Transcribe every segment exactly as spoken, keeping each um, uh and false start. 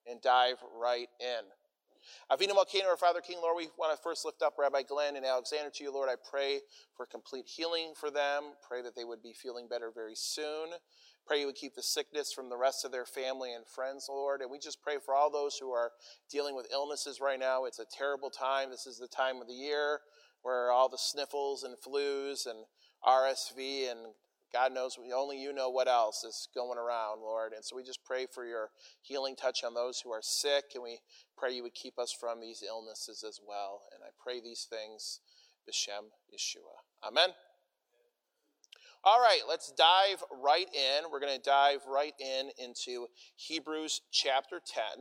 and dive right in. Avinu Malkeinu, our Father King, Lord, we want to first lift up Rabbi Glenn and Alexander to you, Lord. I pray for complete healing for them. Pray that they would be feeling better very soon. Pray you would keep the sickness from the rest of their family and friends, Lord. And we just pray for all those who are dealing with illnesses right now. It's a terrible time. This is the time of the year where all the sniffles and flus and R S V and God knows, only you know what else is going around, Lord. And so we just pray for your healing touch on those who are sick, and we pray you would keep us from these illnesses as well. And I pray these things, B'Shem Yeshua. Amen. All right, let's dive right in. We're going to dive right in into Hebrews chapter ten.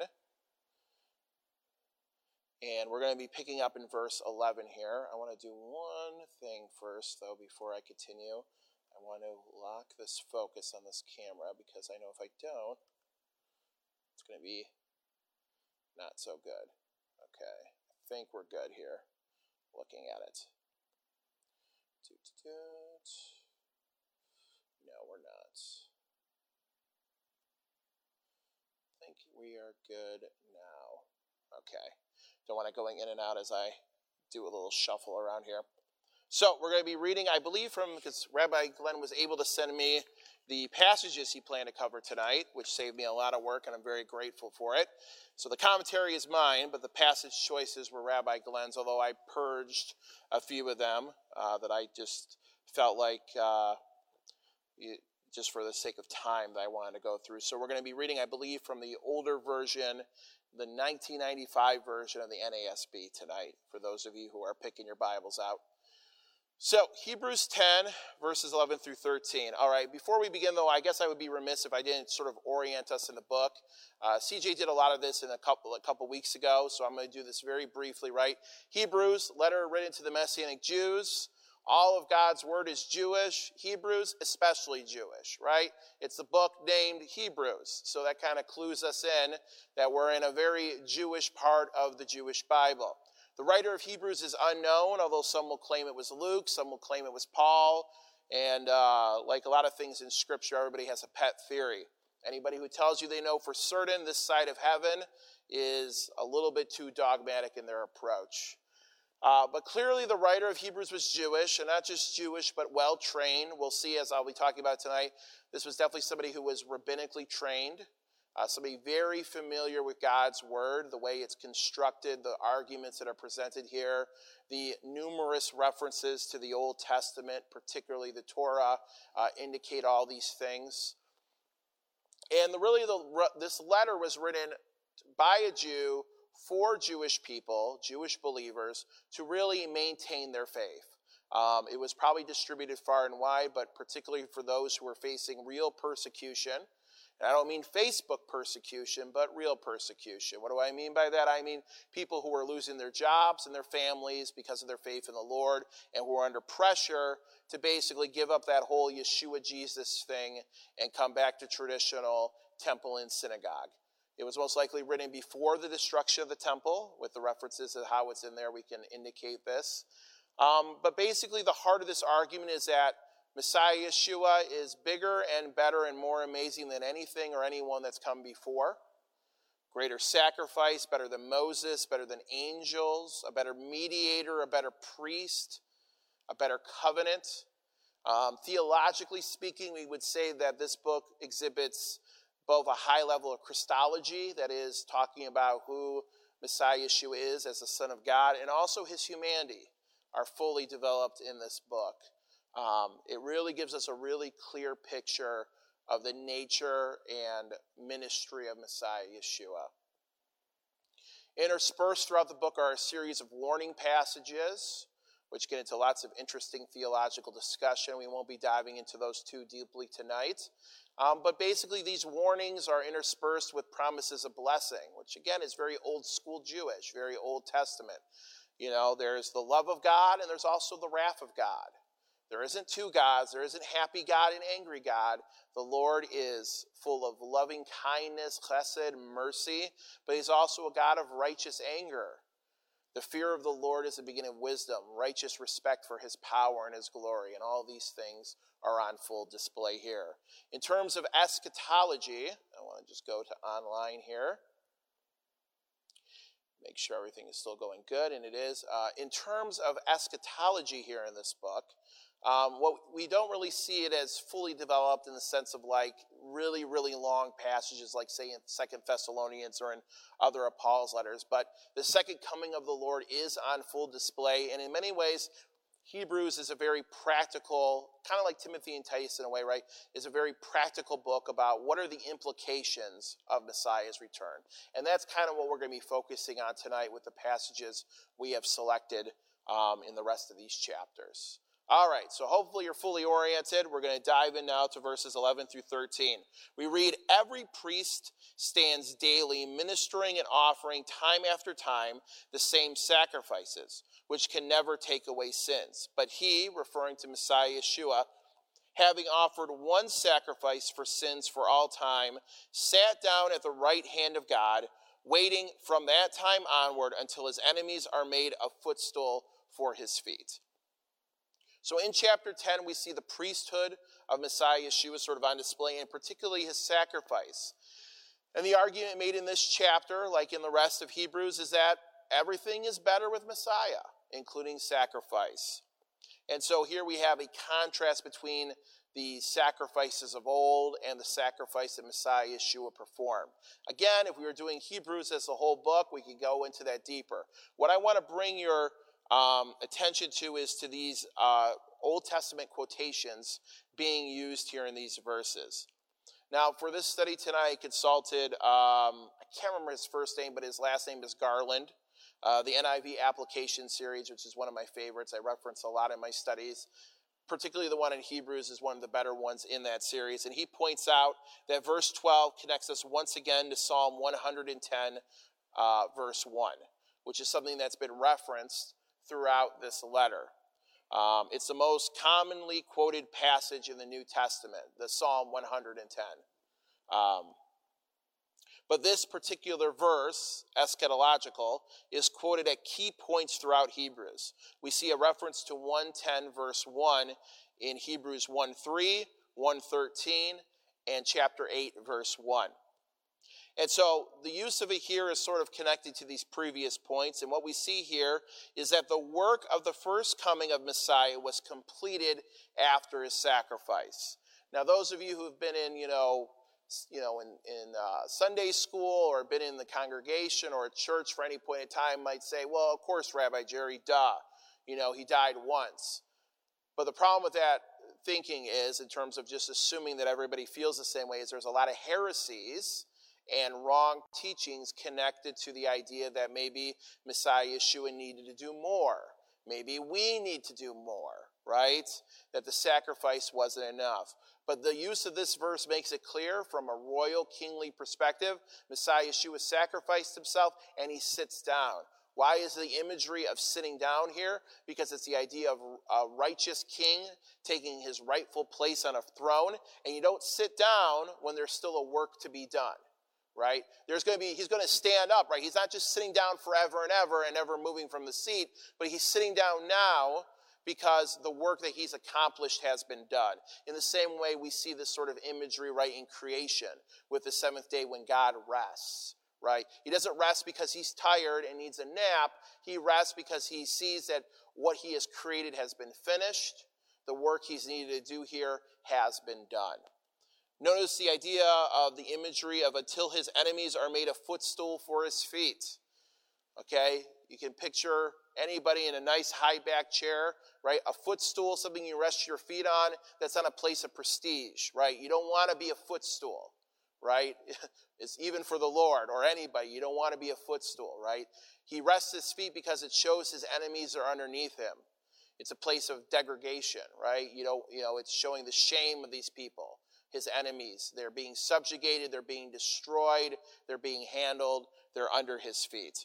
And we're going to be picking up in verse eleven here. I want to do one thing first, though, before I continue. I want to lock this focus on this camera because I know if I don't, it's going to be not so good. Okay, I think we're good here looking at it. No, we're not. I think we are good now. Okay, don't want it going in and out as I do a little shuffle around here. So we're going to be reading, I believe, from, because Rabbi Glenn was able to send me the passages he planned to cover tonight, which saved me a lot of work, and I'm very grateful for it. So the commentary is mine, but the passage choices were Rabbi Glenn's, although I purged a few of them uh, that I just felt like, uh, just for the sake of time, that I wanted to go through. So we're going to be reading, I believe, from the older version, the nineteen ninety-five version of the N A S B tonight, for those of you who are picking your Bibles out. So, Hebrews ten, verses eleven through thirteen. All right, before we begin, though, I guess I would be remiss if I didn't sort of orient us in the book. Uh, C J did a lot of this in a couple a couple weeks ago, so I'm going to do this very briefly, right? Hebrews, letter written to the Messianic Jews. All of God's word is Jewish. Hebrews, especially Jewish, right? It's the book named Hebrews, so that kind of clues us in that we're in a very Jewish part of the Jewish Bible. The writer of Hebrews is unknown, although some will claim it was Luke, some will claim it was Paul, and uh, like a lot of things in Scripture, everybody has a pet theory. Anybody who tells you they know for certain this side of heaven is a little bit too dogmatic in their approach. Uh, but clearly the writer of Hebrews was Jewish, and not just Jewish, but well-trained. We'll see, as I'll be talking about tonight, this was definitely somebody who was rabbinically trained. Uh, somebody very familiar with God's word, the way it's constructed, the arguments that are presented here, the numerous references to the Old Testament, particularly the Torah, uh, indicate all these things. And the, really, the, this letter was written by a Jew for Jewish people, Jewish believers, to really maintain their faith. Um, it was probably distributed far and wide, but particularly for those who were facing real persecution. And I don't mean Facebook persecution, but real persecution. What do I mean by that? I mean people who were losing their jobs and their families because of their faith in the Lord, and who were under pressure to basically give up that whole Yeshua Jesus thing and come back to traditional temple and synagogue. It was most likely written before the destruction of the temple. With the references of how it's in there, we can indicate this. Um, but basically the heart of this argument is that Messiah Yeshua is bigger and better and more amazing than anything or anyone that's come before. Greater sacrifice, better than Moses, better than angels, a better mediator, a better priest, a better covenant. Um, theologically speaking, we would say that this book exhibits both a high level of Christology, that is, talking about who Messiah Yeshua is as the Son of God, and also his humanity are fully developed in this book. Um, it really gives us a really clear picture of the nature and ministry of Messiah Yeshua. Interspersed throughout the book are a series of warning passages, which get into lots of interesting theological discussion. We won't be diving into those too deeply tonight. Um, but basically these warnings are interspersed with promises of blessing, which again is very old school Jewish, very Old Testament. You know, there's the love of God and there's also the wrath of God. There isn't two gods. There isn't happy God and angry God. The Lord is full of loving kindness, chesed, mercy, but he's also a God of righteous anger. The fear of the Lord is the beginning of wisdom, righteous respect for his power and his glory, and all these things are on full display here. In terms of eschatology, I want to just go to online here. Make sure everything is still going good, and it is. Uh, in terms of eschatology here in this book, um, what we don't really see it as fully developed in the sense of like really, really long passages, like say in Second Thessalonians or in other of Paul's letters. But the second coming of the Lord is on full display, and in many ways, Hebrews is a very practical, kind of like Timothy and Titus in a way, right? Is a very practical book about what are the implications of Messiah's return. And that's kind of what we're going to be focusing on tonight with the passages we have selected um, in the rest of these chapters. All right, so hopefully you're fully oriented. We're going to dive in now to verses eleven through thirteen. We read, "Every priest stands daily ministering and offering time after time the same sacrifices, which can never take away sins. But he," referring to Messiah Yeshua, "having offered one sacrifice for sins for all time, sat down at the right hand of God, waiting from that time onward until his enemies are made a footstool for his feet." So in chapter ten, we see the priesthood of Messiah Yeshua sort of on display, and particularly his sacrifice. And the argument made in this chapter, like in the rest of Hebrews, is that everything is better with Messiah, including sacrifice. And so here we have a contrast between the sacrifices of old and the sacrifice that Messiah Yeshua performed. Again, if we were doing Hebrews as a whole book, we could go into that deeper. What I want to bring your um, attention to is to these uh, Old Testament quotations being used here in these verses. Now, for this study tonight, I consulted, um, I can't remember his first name, but his last name is Garland. Uh, the N I V application series, which is one of my favorites. I reference a lot in my studies. Particularly the one in Hebrews is one of the better ones in that series. And he points out that verse twelve connects us once again to Psalm one hundred ten, uh, verse one, which is something that's been referenced throughout this letter. Um, it's the most commonly quoted passage in the New Testament, the Psalm one hundred ten. Um, But this particular verse, eschatological, is quoted at key points throughout Hebrews. We see a reference to one ten verse one in Hebrews one three, one thirteen, and chapter eight verse one. And so the use of it here is sort of connected to these previous points. And what we see here is that the work of the first coming of Messiah was completed after his sacrifice. Now, those of you who have been in, you know, you know, in, in uh, Sunday school or been in the congregation or at church for any point in time might say, well, of course, Rabbi Jerry, duh. You know, he died once. But the problem with that thinking is, in terms of just assuming that everybody feels the same way, is there's a lot of heresies and wrong teachings connected to the idea that maybe Messiah Yeshua needed to do more. Maybe we need to do more, right? That the sacrifice wasn't enough. But the use of this verse makes it clear from a royal kingly perspective. Messiah Yeshua sacrificed himself and he sits down. Why is the imagery of sitting down here? Because it's the idea of a righteous king taking his rightful place on a throne. And you don't sit down when there's still a work to be done, right? There's going to be, he's going to stand up, right? He's not just sitting down forever and ever and never moving from the seat, but he's sitting down now because the work that he's accomplished has been done. In the same way, we see this sort of imagery right in creation with the seventh day when God rests, right? He doesn't rest because he's tired and needs a nap. He rests because he sees that what he has created has been finished. The work he's needed to do here has been done. Notice the idea of the imagery of until his enemies are made a footstool for his feet. Okay? You can picture anybody in a nice high back chair, right? A footstool, something you rest your feet on, that's on a place of prestige, right? You don't want to be a footstool, right? It's even for the Lord or anybody. You don't want to be a footstool, right? He rests his feet because it shows his enemies are underneath him. It's a place of degradation, right? You know, you know, it's showing the shame of these people, his enemies. They're being subjugated, they're being destroyed, they're being handled, they're under his feet.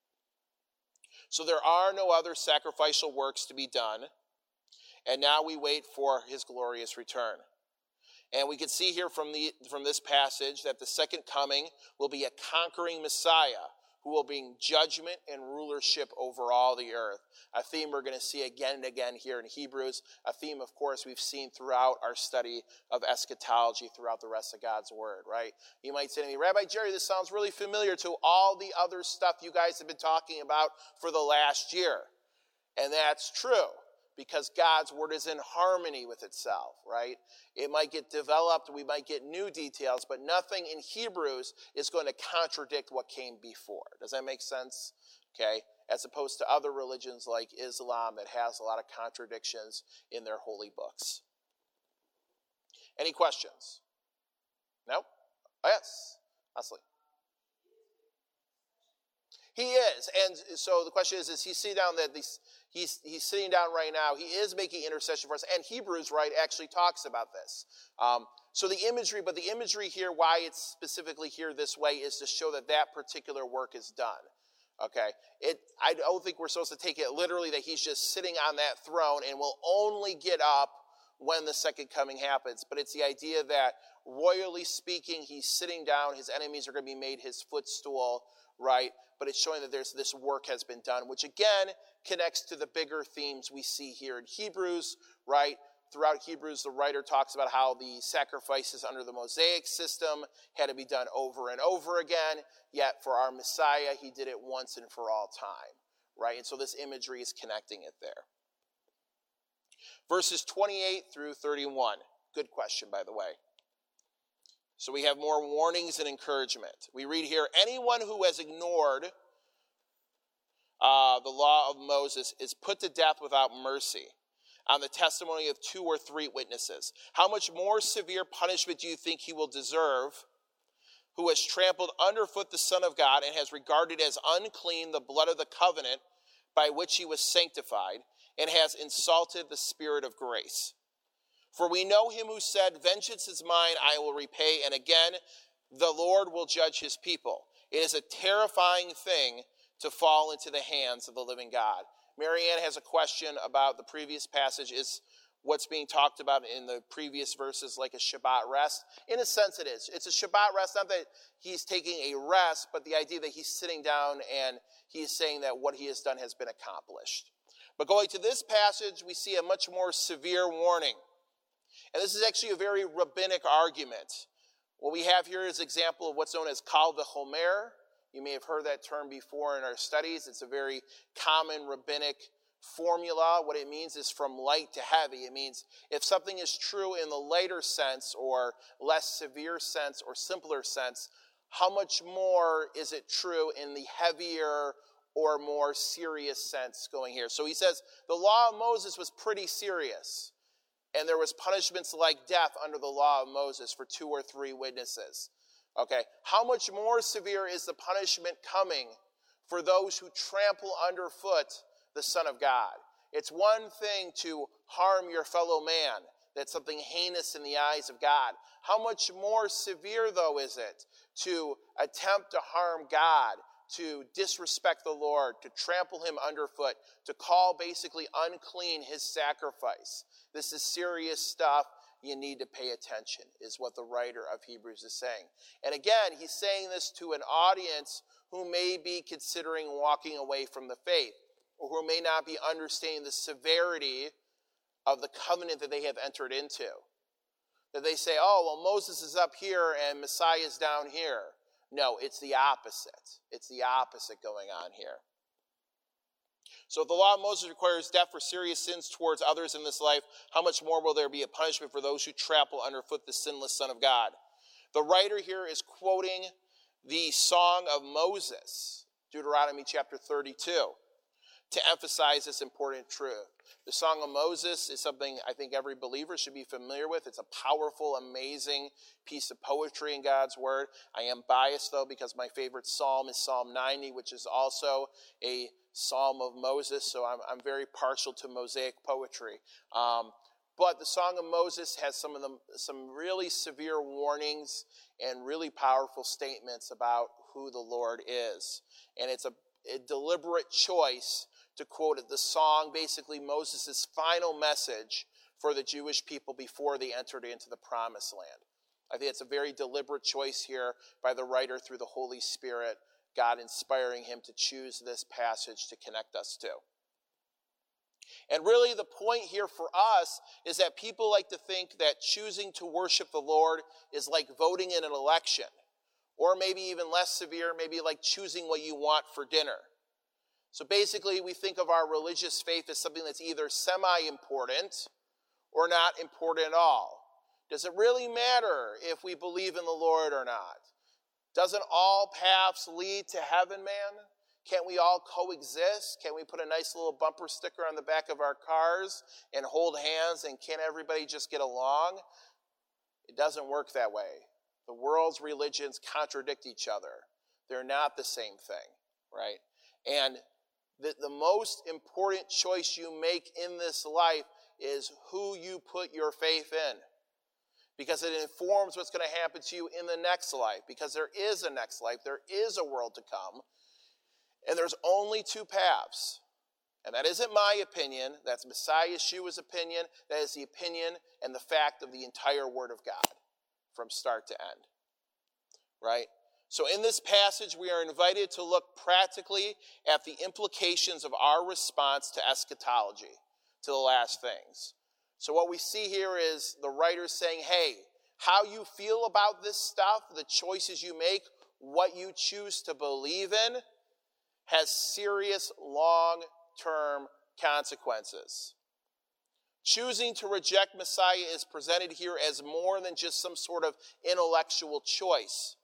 So there are no other sacrificial works to be done, and now we wait for his glorious return. And we can see here from the from this passage that the second coming will be a conquering Messiah who will bring judgment and rulership over all the earth. A theme we're going to see again and again here in Hebrews. A theme, of course, we've seen throughout our study of eschatology throughout the rest of God's word, right? You might say to me, Rabbi Jerry, this sounds really familiar to all the other stuff you guys have been talking about for the last year. And that's true, because God's word is in harmony with itself, right? It might get developed, we might get new details, but nothing in Hebrews is going to contradict what came before. Does that make sense? Okay? As opposed to other religions like Islam that has a lot of contradictions in their holy books. Any questions? No? Oh, yes. Leslie. He is, and so the question is, is he sitting down that these, he's he's sitting down right now. He is making intercession for us, and Hebrews, right, actually talks about this. Um, so the imagery, but the imagery here, why it's specifically here this way, is to show that that particular work is done. Okay, it. I don't think we're supposed to take it literally that he's just sitting on that throne and will only get up when the second coming happens. But it's the idea that, royally speaking, he's sitting down. His enemies are going to be made his footstool, right? But it's showing that there's this work has been done, which again connects to the bigger themes we see here in Hebrews, right? Throughout Hebrews, the writer talks about how the sacrifices under the Mosaic system had to be done over and over again, yet for our Messiah, he did it once and for all time, right? And so this imagery is connecting it there. Verses twenty-eight through thirty-one. Good question, by the way. So we have more warnings and encouragement. We read here, anyone who has ignored uh, the law of Moses is put to death without mercy on the testimony of two or three witnesses. How much more severe punishment do you think he will deserve who has trampled underfoot the Son of God and has regarded as unclean the blood of the covenant by which he was sanctified and has insulted the Spirit of grace? For we know him who said, vengeance is mine, I will repay. And again, the Lord will judge his people. It is a terrifying thing to fall into the hands of the living God. Marianne has a question about the previous passage. Is what's being talked about in the previous verses like a Shabbat rest? In a sense it is. It's a Shabbat rest, not that he's taking a rest, but the idea that he's sitting down and he's saying that what he has done has been accomplished. But going to this passage, we see a much more severe warning. And this is actually a very rabbinic argument. What we have here is an example of what's known as Kal v'chomer. You may have heard that term before in our studies. It's a very common rabbinic formula. What it means is from light to heavy. It means if something is true in the lighter sense or less severe sense or simpler sense, how much more is it true in the heavier or more serious sense going here? So he says the law of Moses was pretty serious. And there was punishments like death under the law of Moses for two or three witnesses. Okay, how much more severe is the punishment coming for those who trample underfoot the Son of God? It's one thing to harm your fellow man. That's something heinous in the eyes of God. How much more severe, though, is it to attempt to harm God, to disrespect the Lord, to trample him underfoot, to call basically unclean his sacrifice? This is serious stuff. You need to pay attention, is what the writer of Hebrews is saying. And again, he's saying this to an audience who may be considering walking away from the faith, or who may not be understanding the severity of the covenant that they have entered into. That they say, oh, well, Moses is up here and Messiah is down here. No, it's the opposite. It's the opposite going on here. So if the law of Moses requires death for serious sins towards others in this life, how much more will there be a punishment for those who trample underfoot the sinless Son of God? The writer here is quoting the Song of Moses, Deuteronomy chapter thirty-two, to emphasize this important truth. The Song of Moses is something I think every believer should be familiar with. It's a powerful, amazing piece of poetry in God's word. I am biased, though, because my favorite psalm is Psalm ninety, which is also a psalm of Moses, so I'm, I'm very partial to Mosaic poetry. Um, but the Song of Moses has some of them, some really severe warnings and really powerful statements about who the Lord is. And it's a, a deliberate choice to quote it. The song, basically Moses' final message for the Jewish people before they entered into the Promised Land. I think it's a very deliberate choice here by the writer through the Holy Spirit God inspiring him to choose this passage to connect us to. And really the point here for us is that people like to think that choosing to worship the Lord is like voting in an election, or maybe even less severe, maybe like choosing what you want for dinner. So basically we think of our religious faith as something that's either semi-important or not important at all. Does it really matter if we believe in the Lord or not? Doesn't all paths lead to heaven, man? Can't we all coexist? Can't we put a nice little bumper sticker on the back of our cars and hold hands, and can't everybody just get along? It doesn't work that way. The world's religions contradict each other. They're not the same thing, right? And the, the most important choice you make in this life is who you put your faith in. Because it informs what's going to happen to you in the next life. Because there is a next life. There is a world to come. And there's only two paths. And that isn't my opinion. That's Messiah Yeshua's opinion. That is the opinion and the fact of the entire Word of God from start to end. Right? So in this passage, we are invited to look practically at the implications of our response to eschatology, to the last things. So what we see here is the writer saying, hey, how you feel about this stuff, the choices you make, what you choose to believe in, has serious long-term consequences. Choosing to reject Messiah is presented here as more than just some sort of intellectual choice.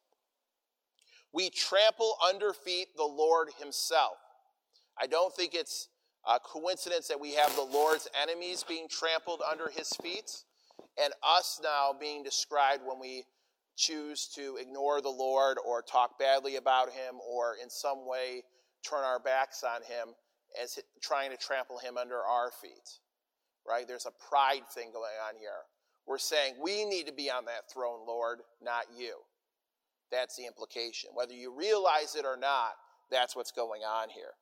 We trample under feet the Lord himself. I don't think it's a coincidence that we have the Lord's enemies being trampled under his feet, and us now being described when we choose to ignore the Lord or talk badly about him or in some way turn our backs on him as trying to trample him under our feet. Right? There's a pride thing going on here. We're saying we need to be on that throne, Lord, not you. That's the implication. Whether you realize it or not, that's what's going on here.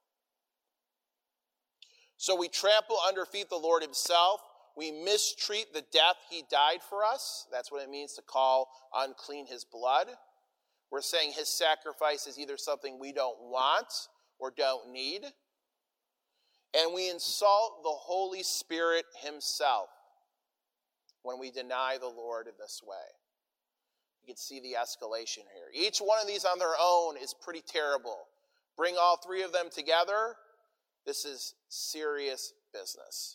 So we trample under feet the Lord himself. We mistreat the death he died for us. That's what it means to call unclean his blood. We're saying his sacrifice is either something we don't want or don't need. And we insult the Holy Spirit himself when we deny the Lord in this way. You can see the escalation here. Each one of these on their own is pretty terrible. Bring all three of them together, this is serious business.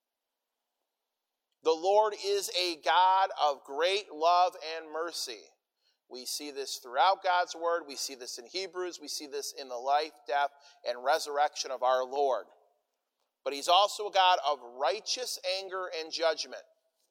The Lord is a God of great love and mercy. We see this throughout God's word. We see this in Hebrews. We see this in the life, death, and resurrection of our Lord. But he's also a God of righteous anger and judgment.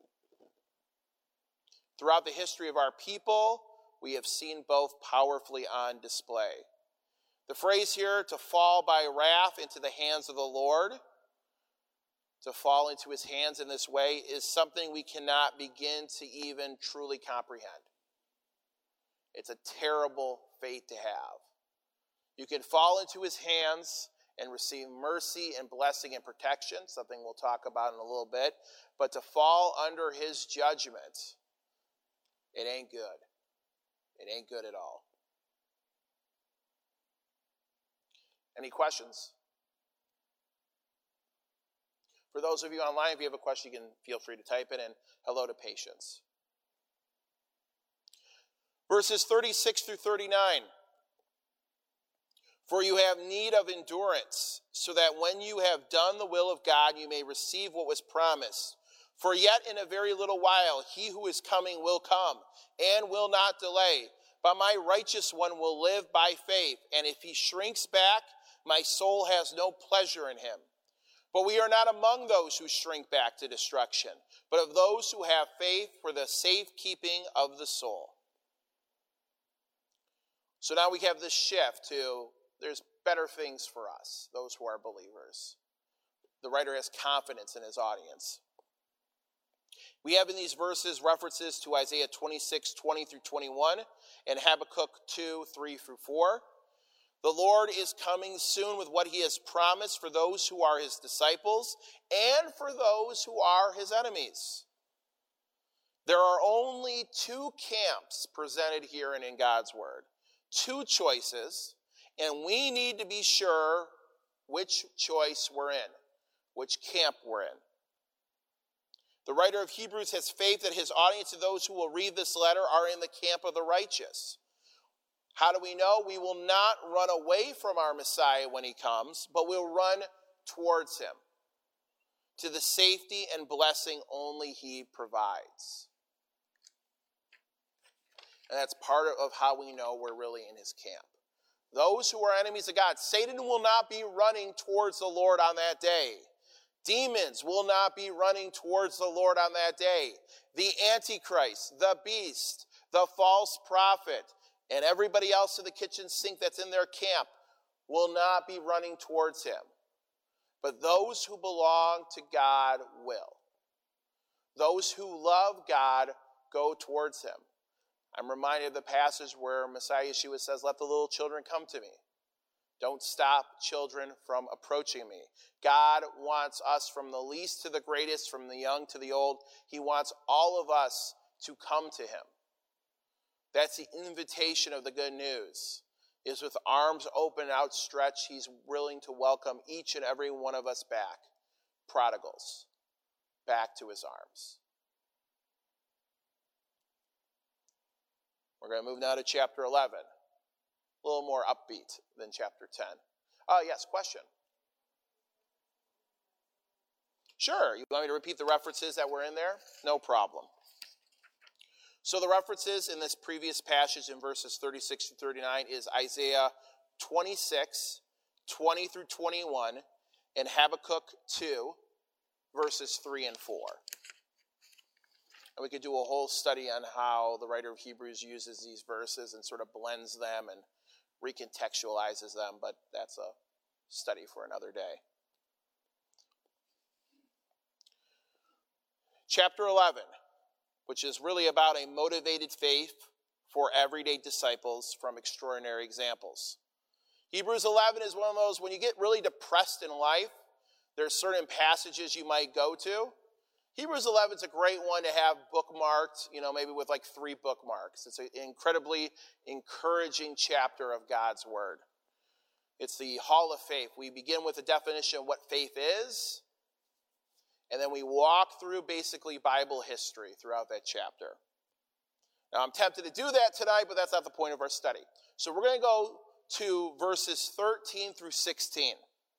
Throughout the history of our people, we have seen both powerfully on display. The phrase here, to fall by wrath into the hands of the Lord, to fall into his hands in this way, is something we cannot begin to even truly comprehend. It's a terrible fate to have. You can fall into his hands and receive mercy and blessing and protection, something we'll talk about in a little bit, but to fall under his judgment, it ain't good. It ain't good at all. Any questions? For those of you online, if you have a question, you can feel free to type it in. Hello to Patience. Verses thirty-six through thirty-nine. For you have need of endurance, so that when you have done the will of God, you may receive what was promised. For yet in a very little while, he who is coming will come, and will not delay. But my righteous one will live by faith, and if he shrinks back, my soul has no pleasure in him. But we are not among those who shrink back to destruction, but of those who have faith for the safekeeping of the soul. So now we have this shift to, there's better things for us, those who are believers. The writer has confidence in his audience. We have in these verses references to Isaiah twenty-six, twenty through twenty-one, and Habakkuk two, three through four. The Lord is coming soon with what he has promised for those who are his disciples and for those who are his enemies. There are only two camps presented here and in God's word. Two choices, And we need to be sure which choice we're in, which camp we're in. The writer of Hebrews has faith that his audience and those who will read this letter are in the camp of the righteous. How do we know? We will not run away from our Messiah when he comes, but we'll run towards him, to the safety and blessing only he provides. And that's part of how we know we're really in his camp. Those who are enemies of God, Satan will not be running towards the Lord on that day. Demons will not be running towards the Lord on that day. The Antichrist, the beast, the false prophet, and everybody else in the kitchen sink that's in their camp will not be running towards him. But those who belong to God will. Those who love God go towards him. I'm reminded of the passage where Messiah Yeshua says, let the little children come to me. Don't stop children from approaching me. God wants us from the least to the greatest, from the young to the old. He wants all of us to come to him. That's the invitation of the good news, is with arms open and outstretched, he's willing to welcome each and every one of us back, prodigals, back to his arms. We're going to move now to chapter eleven. A little more upbeat than chapter ten. Oh, yes, question. Sure, you want me to repeat the references that were in there? No problem. So the references in this previous passage in verses thirty-six to thirty-nine is Isaiah twenty-six, twenty through twenty-one, and Habakkuk two, verses three and four. And we could do a whole study on how the writer of Hebrews uses these verses and sort of blends them and recontextualizes them, but that's a study for another day. Chapter eleven, which is really about a motivated faith for everyday disciples from extraordinary examples. Hebrews eleven is one of those, when you get really depressed in life, there's certain passages you might go to. Hebrews eleven is a great one to have bookmarked, you know, maybe with like three bookmarks. It's an incredibly encouraging chapter of God's word. It's the hall of faith. We begin with a definition of what faith is, and then we walk through basically Bible history throughout that chapter. Now, I'm tempted to do that tonight, but that's not the point of our study. So we're going to go to verses thirteen through sixteen.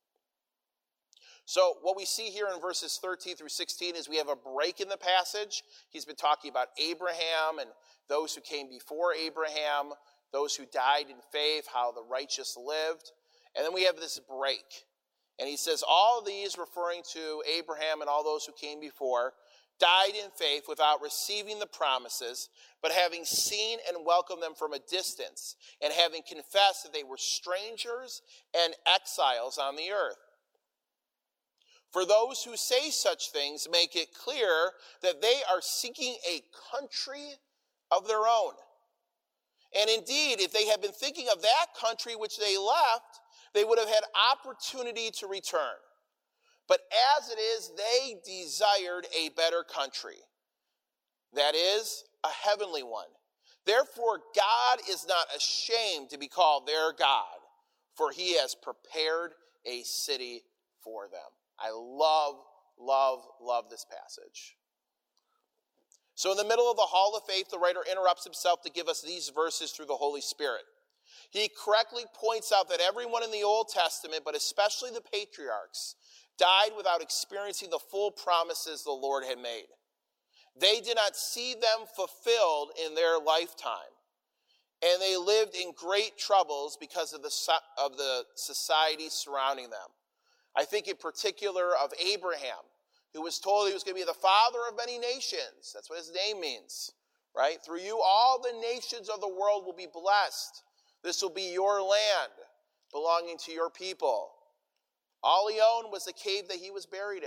So what we see here in verses thirteen through sixteen is we have a break in the passage. He's been talking about Abraham and those who came before Abraham, those who died in faith, how the righteous lived. And then we have this break. And he says, all these, referring to Abraham and all those who came before, died in faith without receiving the promises, but having seen and welcomed them from a distance, and having confessed that they were strangers and exiles on the earth. For those who say such things make it clear that they are seeking a country of their own. And indeed, if they had been thinking of that country which they left, they would have had opportunity to return. But as it is, they desired a better country. That is, a heavenly one. Therefore, God is not ashamed to be called their God, for he has prepared a city for them. I love, love, love this passage. So in the middle of the hall of faith, the writer interrupts himself to give us these verses through the Holy Spirit. He correctly points out that everyone in the Old Testament, but especially the patriarchs, died without experiencing the full promises the Lord had made. They did not see them fulfilled in their lifetime, and they lived in great troubles because of the, of the society surrounding them. I think in particular of Abraham, who was told he was going to be the father of many nations. That's what his name means, right? Through you, all the nations of the world will be blessed. This will be your land, belonging to your people. All he owned was the cave that he was buried in.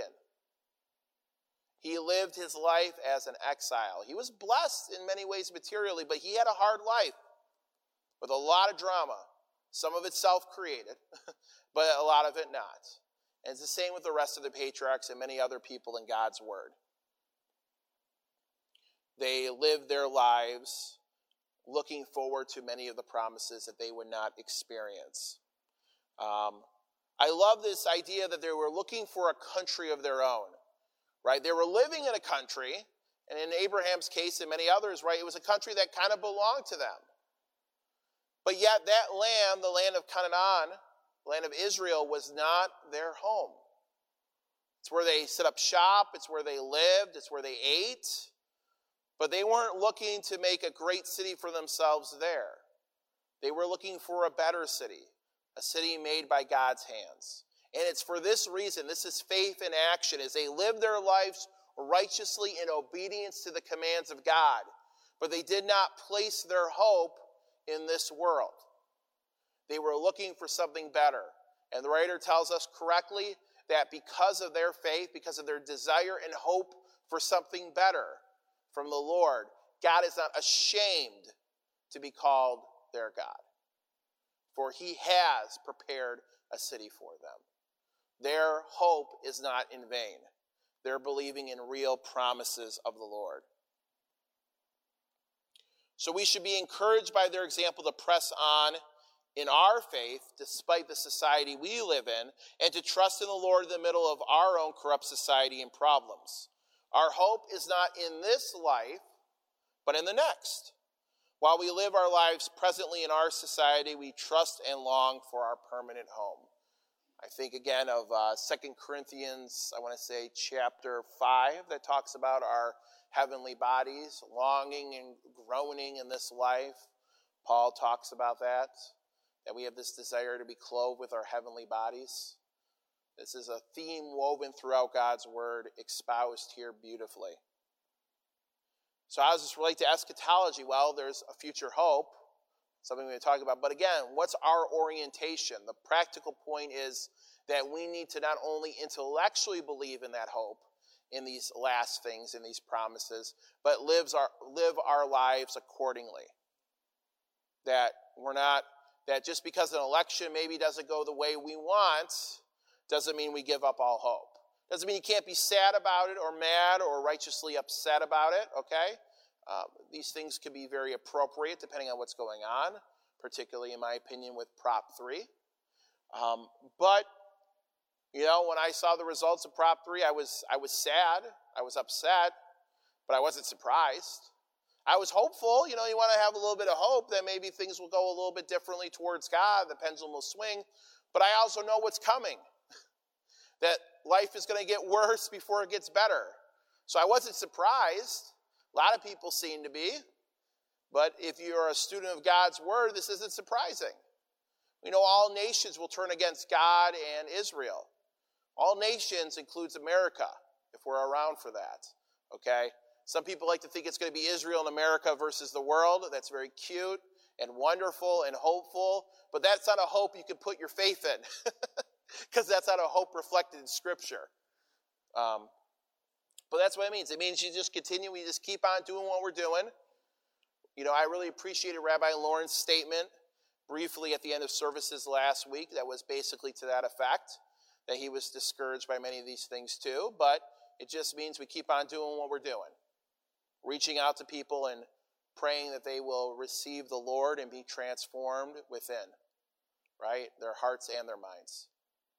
He lived his life as an exile. He was blessed in many ways materially, but he had a hard life with a lot of drama. Some of it self-created, but a lot of it not. And it's the same with the rest of the patriarchs and many other people in God's word. They lived their lives looking forward to many of the promises that they would not experience. Um, I love this idea that they were looking for a country of their own, right? They were living in a country, and in Abraham's case and many others, right, it was a country that kind of belonged to them. But yet that land, the land of Canaan, the land of Israel, was not their home. It's where they set up shop, it's where they lived, it's where they ate. But they weren't looking to make a great city for themselves there. They were looking for a better city, a city made by God's hands. And it's for this reason, this is faith in action, as they lived their lives righteously in obedience to the commands of God. But they did not place their hope in this world. They were looking for something better. And the writer tells us correctly that because of their faith, because of their desire and hope for something better from the Lord, God is not ashamed to be called their God. For he has prepared a city for them. Their hope is not in vain. They're believing in real promises of the Lord. So we should be encouraged by their example to press on in our faith, despite the society we live in, and to trust in the Lord in the middle of our own corrupt society and problems. Our hope is not in this life, but in the next. While we live our lives presently in our society, we trust and long for our permanent home. I think again of uh, Second Corinthians, I want to say chapter five, that talks about our heavenly bodies, longing and groaning in this life. Paul talks about that, that we have this desire to be clothed with our heavenly bodies. This is a theme woven throughout God's word, espoused here beautifully. So how does this relate to eschatology? Well, there's a future hope, something we're going to talk about. But again, what's our orientation? The practical point is that we need to not only intellectually believe in that hope, in these last things, in these promises, but lives our, live our lives accordingly. That we're not, that just because an election maybe doesn't go the way we want, doesn't mean we give up all hope. Doesn't mean you can't be sad about it or mad or righteously upset about it, okay? Um, these things can be very appropriate depending on what's going on, particularly in my opinion with Prop three. Um, but, you know, when I saw the results of Prop three, I was, I was sad, I was upset, but I wasn't surprised. I was hopeful. You know, you want to have a little bit of hope that maybe things will go a little bit differently towards God, the pendulum will swing, but I also know what's coming. That life is going to get worse before it gets better. So I wasn't surprised. A lot of people seem to be. But if you're a student of God's word, this isn't surprising. We know all nations will turn against God and Israel. All nations includes America, if we're around for that. Okay? Some people like to think it's going to be Israel and America versus the world. That's very cute and wonderful and hopeful. But that's not a hope you can put your faith in. Because that's not a hope reflected in Scripture. Um, but that's what it means. It means you just continue, we just keep on doing what we're doing. You know, I really appreciated Rabbi Lauren's statement briefly at the end of services last week that was basically to that effect, that he was discouraged by many of these things too. But it just means we keep on doing what we're doing. Reaching out to people and praying that they will receive the Lord and be transformed within, right? Their hearts and their minds.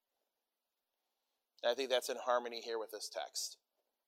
And I think that's in harmony here with this text.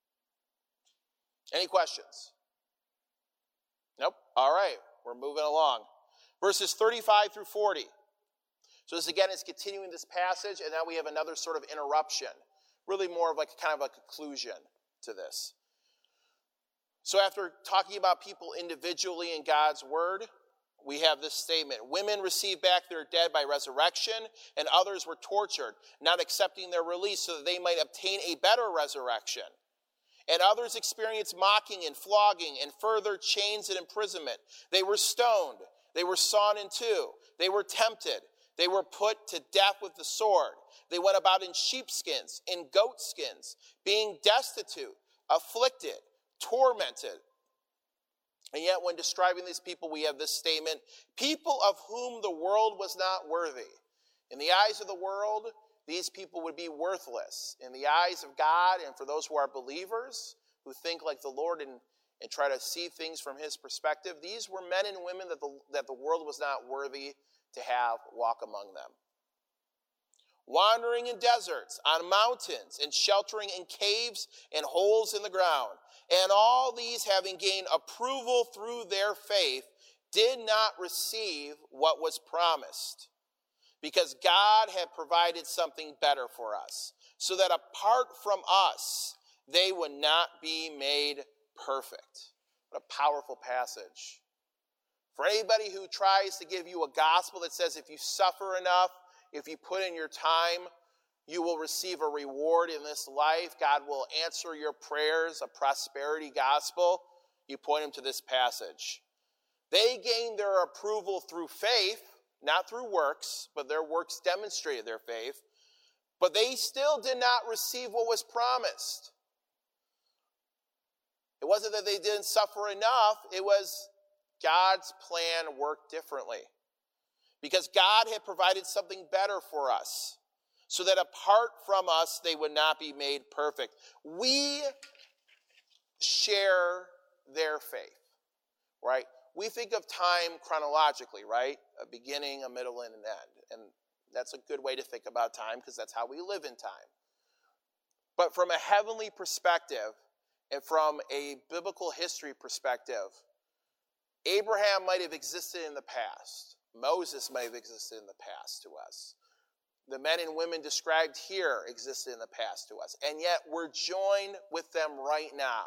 Any questions? Nope. All right. We're moving along. Verses thirty-five through forty. So this again is continuing this passage, and now we have another sort of interruption. Really more of like kind of a conclusion to this. So after talking about people individually in God's word, we have this statement. Women received back their dead by resurrection, and others were tortured, not accepting their release so that they might obtain a better resurrection. And others experienced mocking and flogging and further chains and imprisonment. They were stoned. They were sawn in two. They were tempted. They were put to death with the sword. They went about in sheepskins, in goatskins, being destitute, afflicted, tormented. And yet when describing these people, we have this statement, people of whom the world was not worthy. In the eyes of the world, these people would be worthless. In the eyes of God and for those who are believers, who think like the Lord and, and try to see things from his perspective, these were men and women that the, that the world was not worthy to have walk among them. wandering in deserts, on mountains, and sheltering in caves and holes in the ground. And all these, having gained approval through their faith, did not receive what was promised, because God had provided something better for us, so that apart from us, they would not be made perfect. What a powerful passage. For anybody who tries to give you a gospel that says if you suffer enough, if you put in your time, you will receive a reward in this life, God will answer your prayers, a prosperity gospel, you point them to this passage. They gained their approval through faith, not through works, but their works demonstrated their faith. But they still did not receive what was promised. It wasn't that they didn't suffer enough, it was God's plan worked differently. Because God had provided something better for us, so that apart from us, they would not be made perfect. We share their faith, right? We think of time chronologically, right? A beginning, a middle, and an end. And that's a good way to think about time, because that's how we live in time. But from a heavenly perspective, and from a biblical history perspective, Abraham might have existed in the past. Moses might have existed in the past to us. The men and women described here existed in the past to us. And yet we're joined with them right now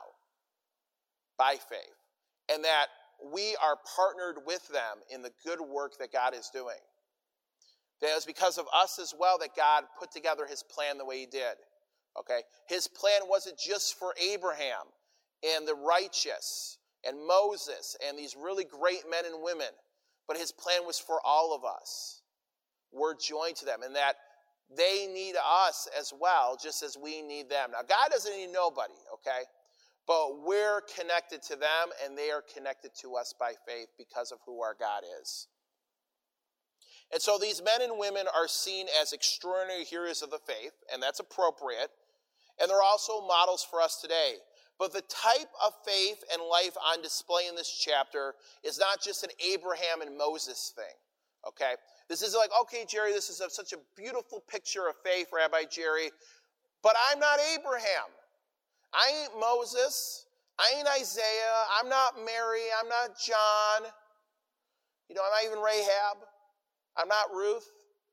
by faith. And that we are partnered with them in the good work that God is doing. That it was because of us as well that God put together his plan the way he did. Okay? His plan wasn't just for Abraham and the righteous and Moses and these really great men and women, but his plan was for all of us. We're joined to them, and that they need us as well, just as we need them. Now, God doesn't need nobody, okay? But we're connected to them, and they are connected to us by faith because of who our God is. And so these men and women are seen as extraordinary heroes of the faith, and that's appropriate. And they're also models for us today. But the type of faith and life on display in this chapter is not just an Abraham and Moses thing, okay? This isn't like, okay, Jerry, this is a, such a beautiful picture of faith, Rabbi Jerry, but I'm not Abraham. I ain't Moses. I ain't Isaiah. I'm not Mary. I'm not John. You know, I'm not even Rahab. I'm not Ruth.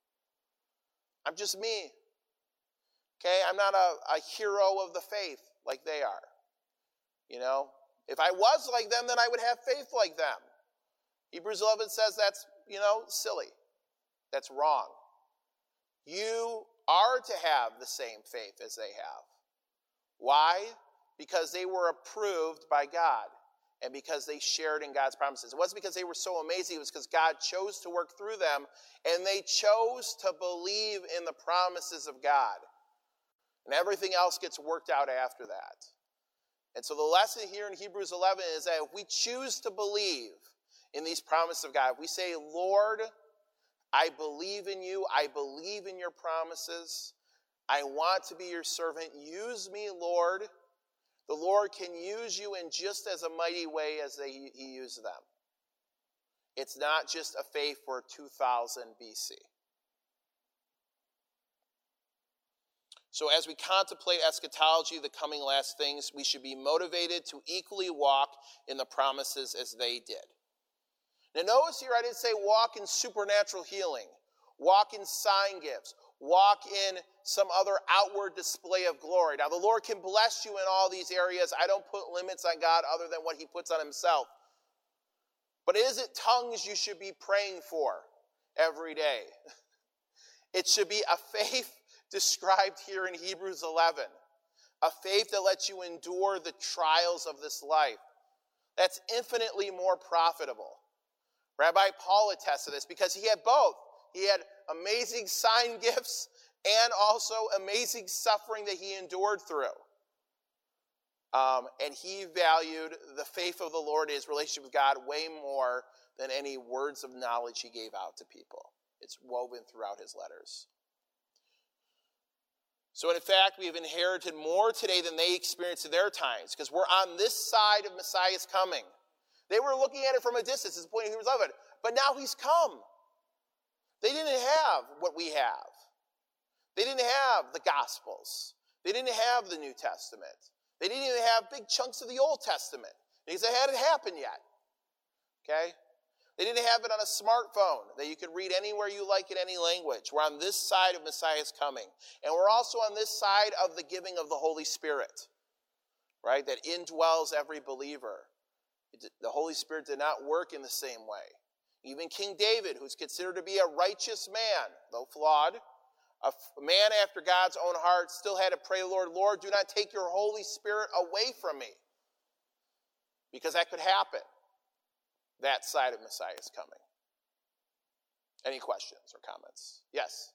I'm just me. Okay, I'm not a, a hero of the faith like they are. You know, if I was like them, then I would have faith like them. Hebrews eleven says that's, you know, silly. That's wrong. You are to have the same faith as they have. Why? Because they were approved by God and because they shared in God's promises. It wasn't because they were so amazing. It was because God chose to work through them, and they chose to believe in the promises of God. And everything else gets worked out after that. And so the lesson here in Hebrews eleven is that if we choose to believe in these promises of God, if we say, Lord, I believe in you, I believe in your promises, I want to be your servant, use me, Lord. The Lord can use you in just as a mighty way as they, he used them. It's not just a faith for two thousand B C. So as we contemplate eschatology, the coming last things, we should be motivated to equally walk in the promises as they did. Now notice here I didn't say walk in supernatural healing, walk in sign gifts, walk in some other outward display of glory. Now the Lord can bless you in all these areas. I don't put limits on God other than what he puts on himself. But it isn't tongues you should be praying for every day. It should be a faith described here in Hebrews eleven. A faith that lets you endure the trials of this life. That's infinitely more profitable. Rabbi Paul attests to this because he had both. He had amazing sign gifts and also amazing suffering that he endured through. Um, and he valued the faith of the Lord and his relationship with God way more than any words of knowledge he gave out to people. It's woven throughout his letters. So in fact, we have inherited more today than they experienced in their times, because we're on this side of Messiah's coming. They were looking at it from a distance, as the point of Hebrews eleven, but now he's come. They didn't have what we have. They didn't have the Gospels. They didn't have the New Testament. They didn't even have big chunks of the Old Testament because it hadn't happened yet. Okay? They didn't have it on a smartphone that you could read anywhere you like in any language. We're on this side of Messiah's coming. And we're also on this side of the giving of the Holy Spirit, right? That indwells every believer. It, the Holy Spirit did not work in the same way. Even King David, who's considered to be a righteous man, though flawed, a man after God's own heart, still had to pray, Lord, Lord, do not take your Holy Spirit away from me. Because that could happen. That side of Messiah is coming. Any questions or comments? Yes?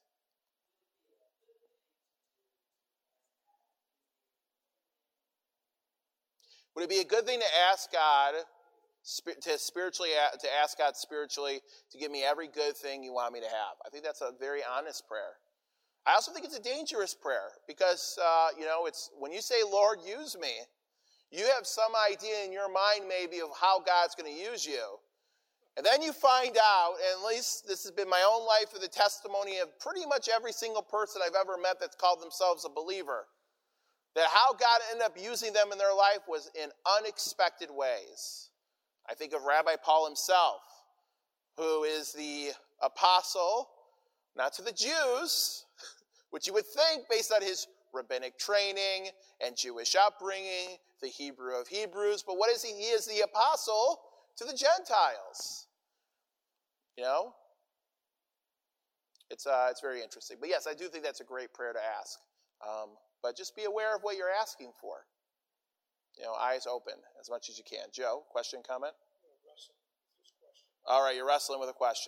Would it be a good thing to ask God, to spiritually, to ask God spiritually to give me every good thing you want me to have? I think that's a very honest prayer. I also think it's a dangerous prayer because, uh, you know, it's when you say, Lord, use me, you have some idea in your mind maybe of how God's going to use you. And then you find out, and at least this has been my own life or the testimony of pretty much every single person I've ever met that's called themselves a believer, that how God ended up using them in their life was in unexpected ways. I think of Rabbi Paul himself, who is the apostle, not to the Jews, which you would think based on his rabbinic training and Jewish upbringing, the Hebrew of Hebrews, but what is he? He is the apostle to the Gentiles. You know? It's uh, it's very interesting. But yes, I do think that's a great prayer to ask. Um, but just be aware of what you're asking for. You know, eyes open as much as you can. Joe, question, comment? All right, you're wrestling with a question.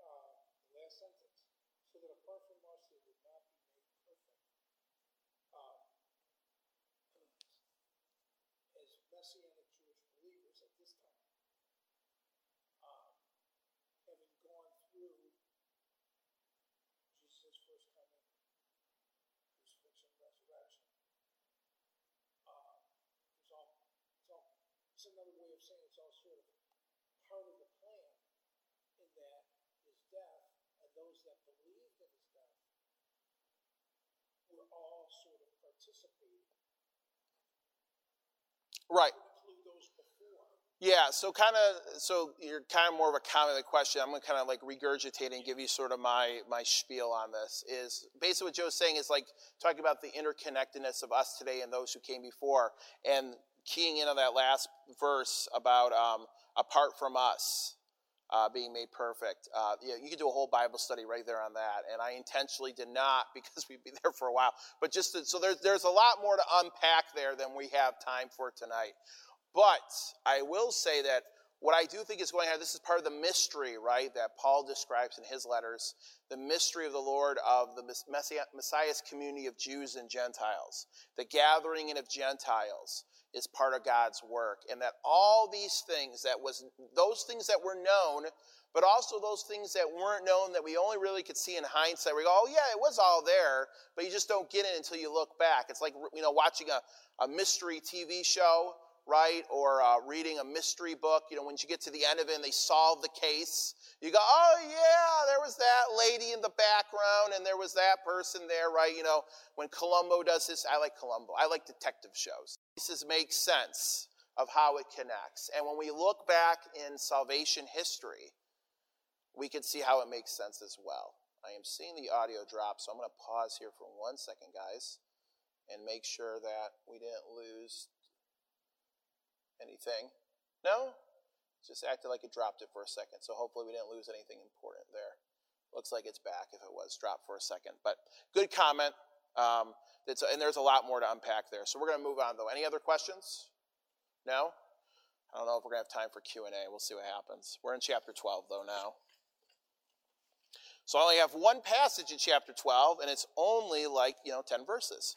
Another way of saying it's all sort of part of the plan in that his death and those that believed in his death were all sort of participating. Right. Include those before. Yeah, so kind of, so you're kind of more of a comment than a question. I'm going to kind of like regurgitate and give you sort of my my spiel on this. Is basically what Joe's saying is like talking about the interconnectedness of us today and those who came before, and keying in on that last verse about um, apart from us uh, being made perfect. Uh, you know, you could do a whole Bible study right there on that, and I intentionally did not because we'd be there for a while. But just to, so there's there's a lot more to unpack there than we have time for tonight. But I will say that what I do think is going on, this is part of the mystery, right, that Paul describes in his letters, the mystery of the Lord of the Messiah's community of Jews and Gentiles, the gathering in of Gentiles is part of God's work, and that all these things that was, those things that were known, but also those things that weren't known that we only really could see in hindsight. We go, oh yeah, it was all there, but you just don't get it until you look back. It's like, you know, watching a, a mystery T V show, right, or uh, reading a mystery book. You know, when you get to the end of it and they solve the case, you go, oh yeah, there was that lady in the background, and there was that person there, right? You know, when Columbo does this, I like Columbo. I like detective shows. Pieces make sense of how it connects. And when we look back in salvation history, we can see how it makes sense as well. I am seeing the audio drop, so I'm going to pause here for one second, guys, and make sure that we didn't lose anything. No? Just acted like it dropped it for a second, so hopefully we didn't lose anything important there. Looks like it's back if it was dropped for a second. But good comment. Um, it's, and there's a lot more to unpack there. So we're going to move on, though. Any other questions? No? I don't know if we're going to have time for Q and A. We'll see what happens. We're in chapter twelve, though, now. So I only have one passage in chapter twelve, and it's only like, you know, ten verses.